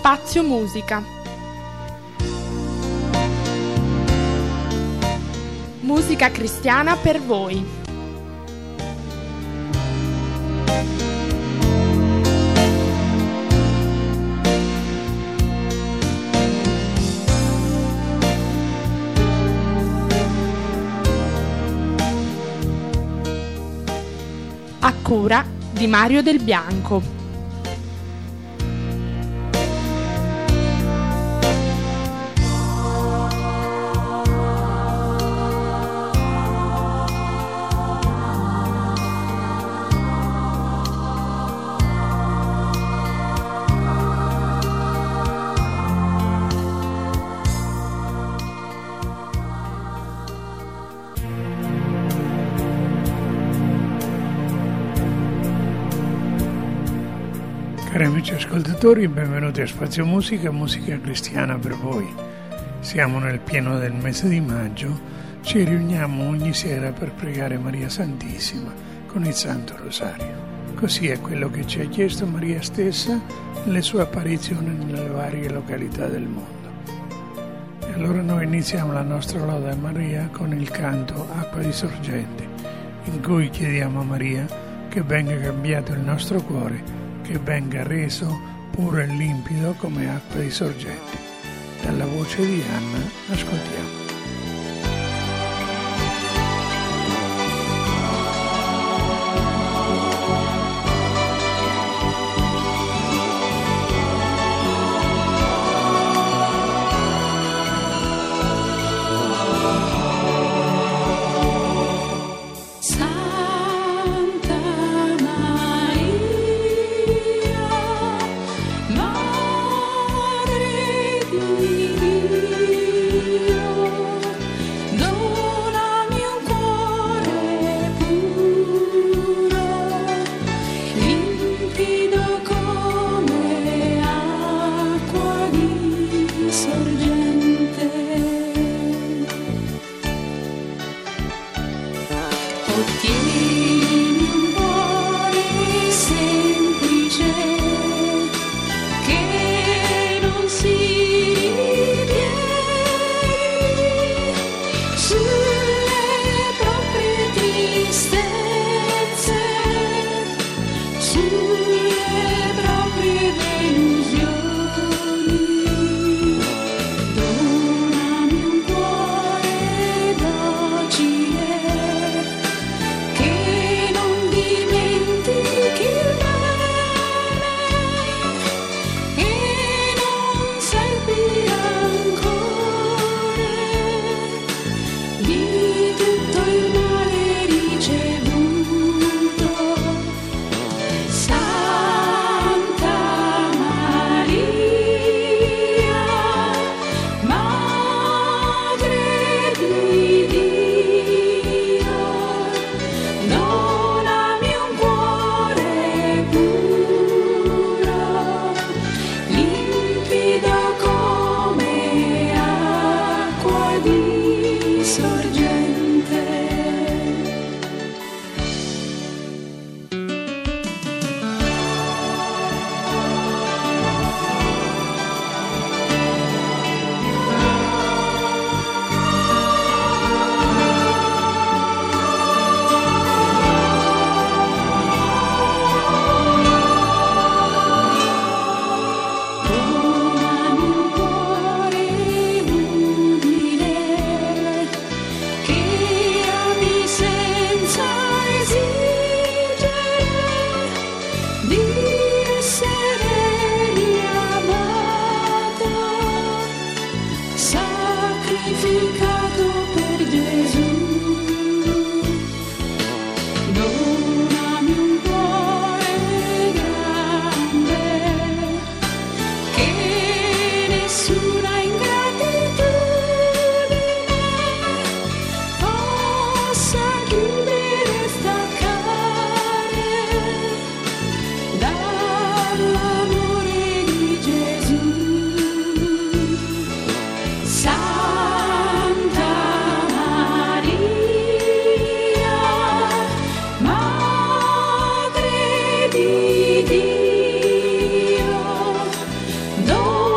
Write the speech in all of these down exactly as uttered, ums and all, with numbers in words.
Spazio Musica. Musica cristiana per voi. A cura di Mario Del Bianco. Cari amici ascoltatori, benvenuti a Spazio Musica, musica cristiana per voi. Siamo nel pieno del mese di maggio, ci riuniamo ogni sera per pregare Maria Santissima con il Santo Rosario. Così è quello che ci ha chiesto Maria stessa nelle sue apparizioni nelle varie località del mondo. E allora noi iniziamo la nostra lode a Maria con il canto Acqua di Sorgente, in cui chiediamo a Maria che venga cambiato il nostro cuore, che venga reso puro e limpido come acqua di sorgente. Dalla voce di Anna ascoltiamo. di Dio,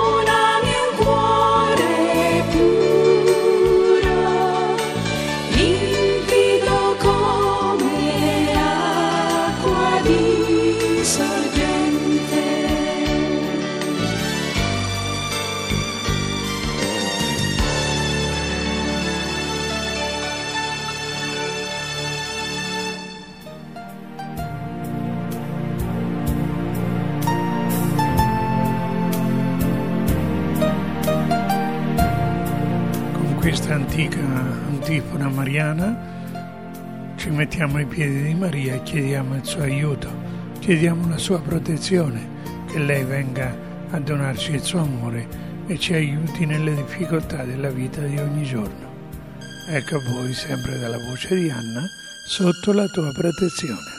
questa antica antifona mariana ci mettiamo ai piedi di Maria e chiediamo il suo aiuto, chiediamo la sua protezione, che lei venga a donarci il suo amore e ci aiuti nelle difficoltà della vita di ogni giorno. Ecco a voi, sempre dalla voce di Anna, sotto la tua protezione.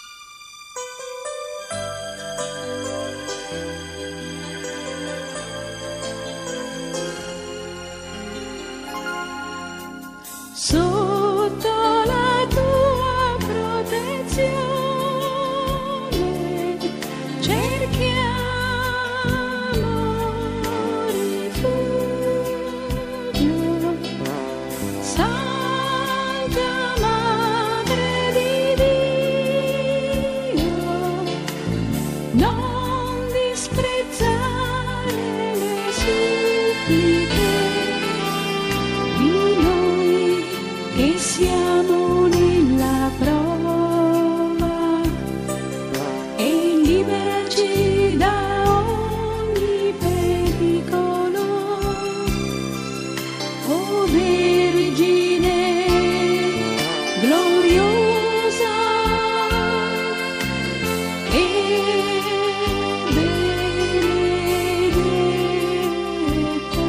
Sotto la tua protezione cerchiamo rifugio, Santa Madre di Dio, non disprezzare le suppliche di noi che siamo nella prova, e liberaci da ogni pericolo, o Vergine gloriosa e benedetta.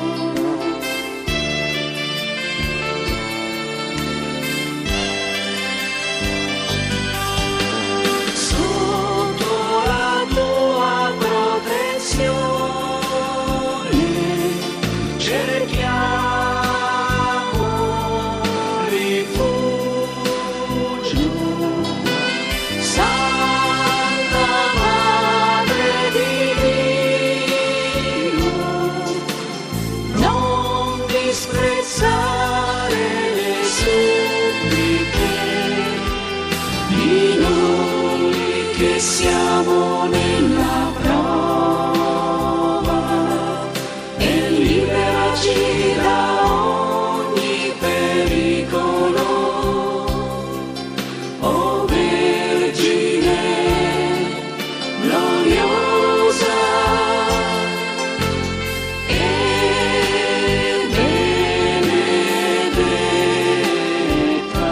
Sotto la tua protezione cerchiamo rifugio, Santa Madre di Dio, non disprezzare le suppliche di noi che siamo nella prova, e liberaci da ogni pericolo, o Vergine gloriosa e benedetta.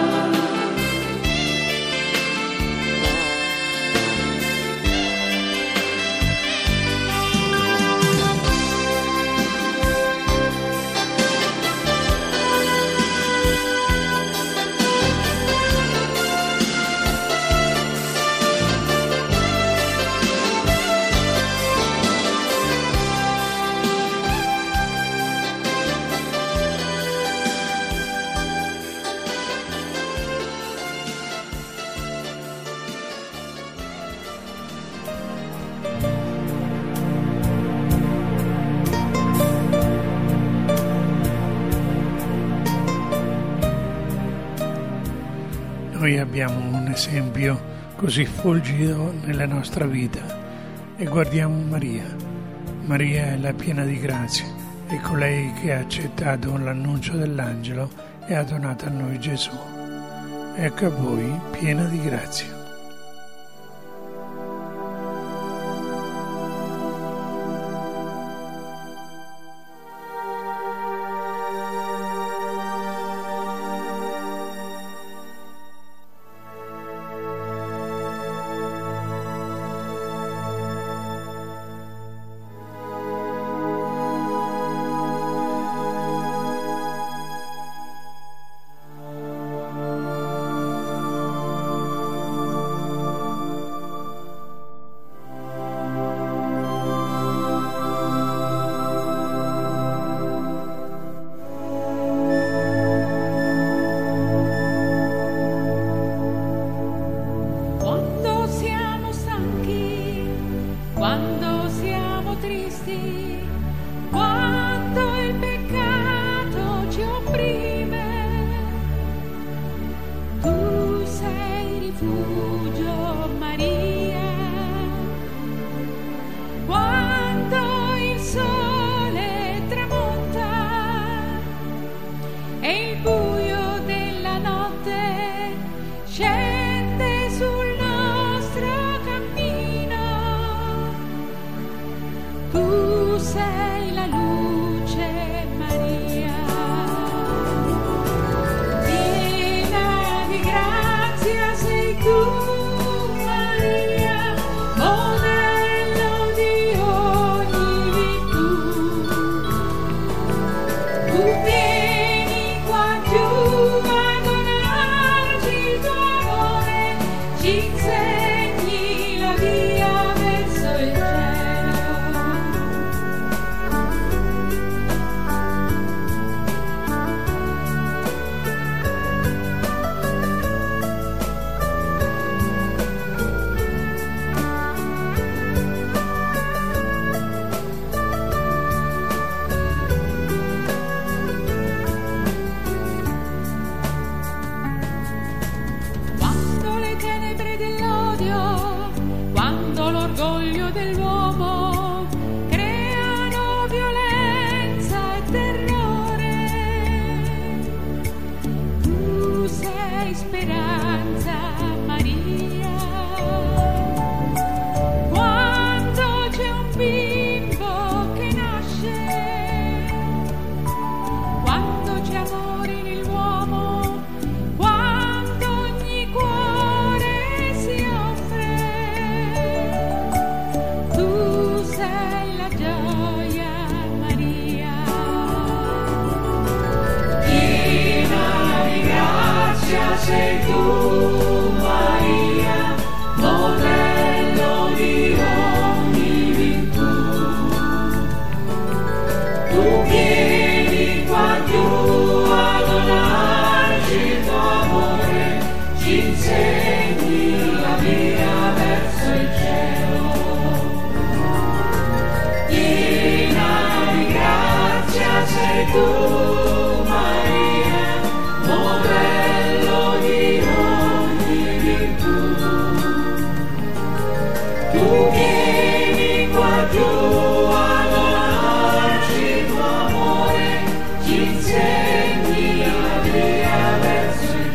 Noi abbiamo un esempio così fulgido nella nostra vita e guardiamo Maria. Maria è la piena di grazia, è colei che ha accettato l'annuncio dell'angelo e ha donato a noi Gesù. Ecco a voi, piena di grazia. Quando siamo stanchi, quando siamo tristi, quando il peccato ci opprime, tu sei rifugio, Maria. Quando il sole tramonta e il buio della notte scende sul nostro cammino, tu sei la luce Tu vieni qua giù a donarci il tuo amore, ci insegni la via verso il cielo. Piena di grazia sei tu, Maria, modello di ogni virtù. Tu vieni qua giù a donarci il tuo amore, ci insegni la via verso il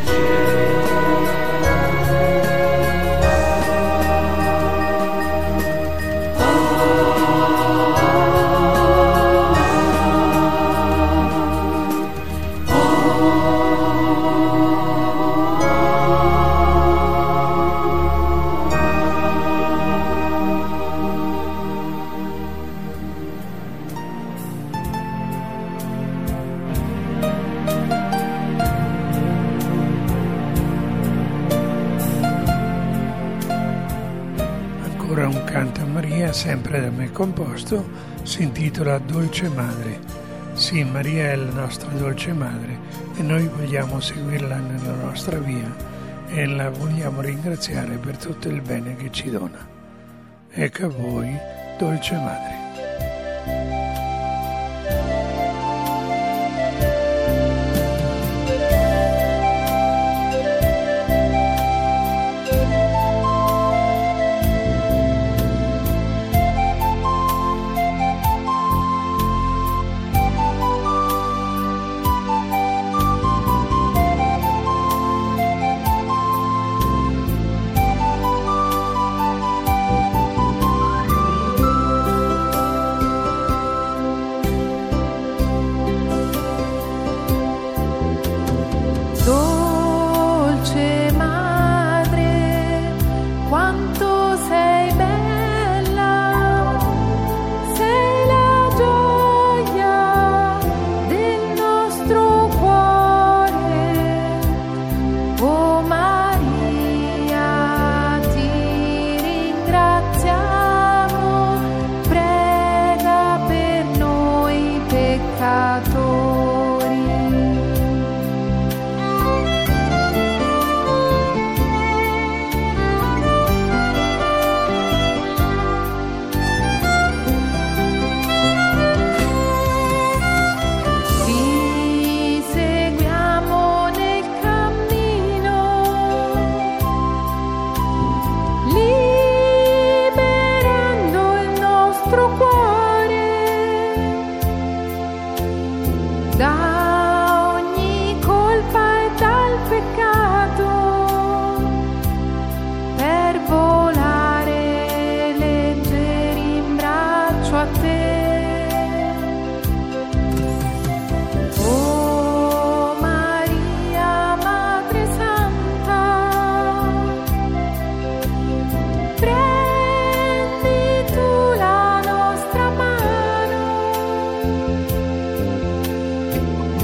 Ancora un canto a Maria, sempre da me composto, si intitola Dolce Madre. Sì, Maria è la nostra dolce madre e noi vogliamo seguirla nella nostra via e la vogliamo ringraziare per tutto il bene che ci dona. Ecco a voi, Dolce Madre. Dolce madre, quanto sei bella, sei la gioia del nostro cuore. Oh Maria, ti ringraziamo, prega per noi peccatori. Da ogni colpa e dal peccato, per volare leggeri in braccio a te. Oh Maria, Madre Santa, prendi tu la nostra mano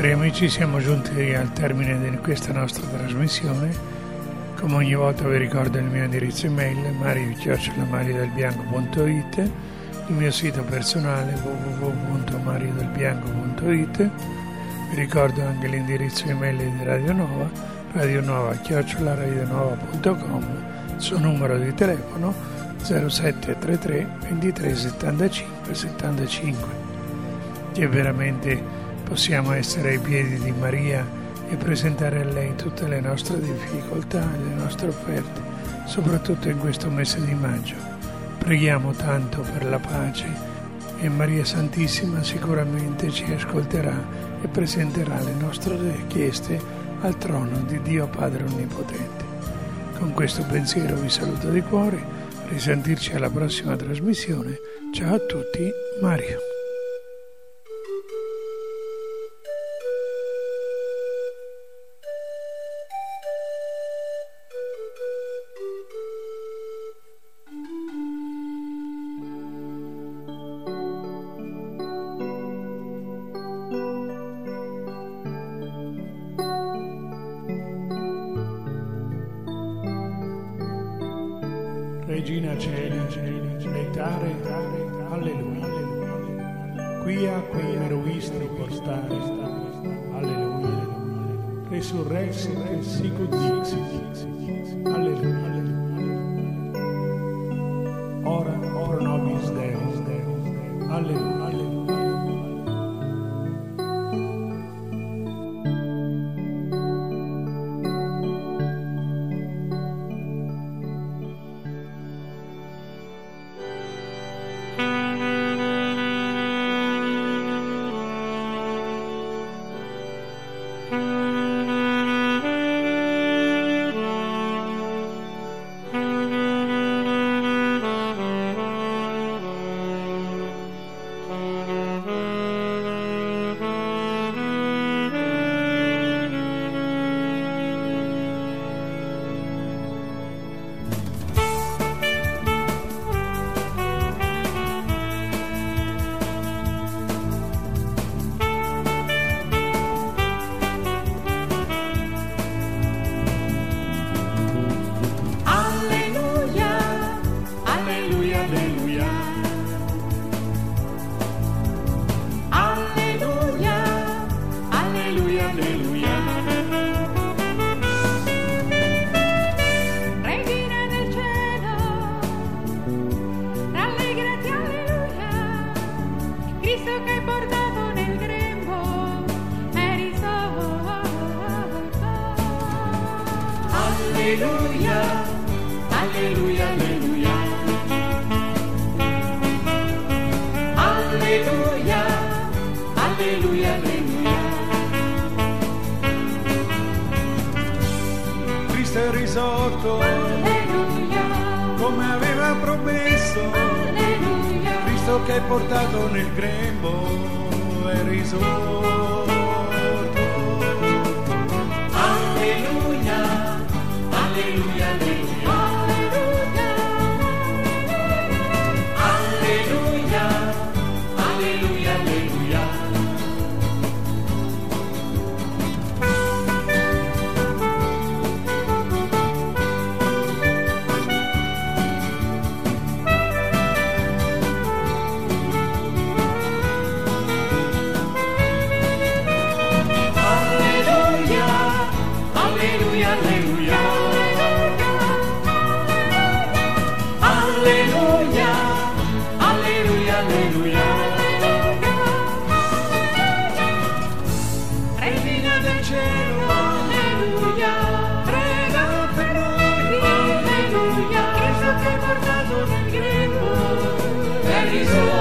Cari amici, siamo giunti al termine di questa nostra trasmissione. Come ogni volta vi ricordo il mio indirizzo email mario chiocciola mariodelbianco punto it, il mio sito personale w w w punto mariodelbianco punto it. Vi ricordo anche l'indirizzo email di Radio Nova, radionova chiocciola radionova punto com, il suo numero di telefono zero sette tre tre ventitré settantacinque settantacinque. Che veramente possiamo essere ai piedi di Maria e presentare a lei tutte le nostre difficoltà e le nostre offerte, soprattutto in questo mese di maggio. Preghiamo tanto per la pace e Maria Santissima sicuramente ci ascolterà e presenterà le nostre richieste al trono di Dio Padre Onnipotente. Con questo pensiero vi saluto di cuore, risentirci alla prossima trasmissione. Ciao a tutti, Mario. Regina Celi, letare, alleluia. Quia quei meruisti portare, alleluia. Resurrexit sicut dixit, alleluia. Ora pro nobis Deus, alleluia. Alleluia, alleluia, alleluia. Alleluia, alleluia, alleluia. Cristo è risorto, Alleluia, come aveva promesso. alleluia. Cristo che è portato nel grembo è risorto. Alleluia, alleluia, alleluia. Alleluia, alleluia, alleluia. Alleluia, alleluia. Alleluia, alleluia, alleluia. Regina del cielo, alleluia, prega per noi, alleluia. Cristo che è portato nel grembo è risorto.